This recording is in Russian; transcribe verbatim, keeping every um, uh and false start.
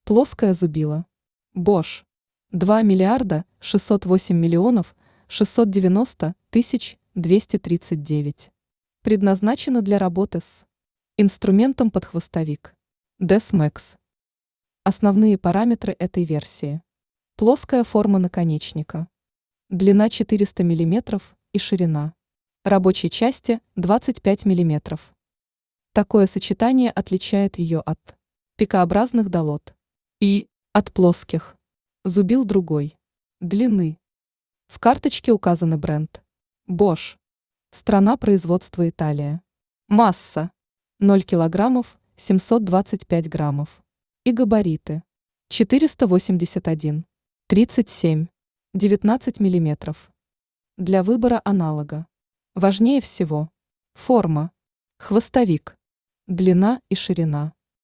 Плоское зубило. Bosch. два миллиарда шестьсот восемь миллионов шестьсот девяносто тысяч двести тридцать девять. Предназначено для работы с инструментом под хвостовик. Desmax. Основные параметры этой версии. Плоская форма наконечника. Длина четыреста миллиметров и ширина рабочей части двадцать пять миллиметров. Такое сочетание отличает ее от пикообразных долот и от плоских зубил другой длины. В карточке указаны бренд Bosch. Страна производства Италия. Масса ноль килограммов семьсот двадцать пять граммов. И габариты четыреста восемьдесят один тридцать семь девятнадцать миллиметров. Для выбора аналога важнее всего форма, хвостовик, длина и ширина.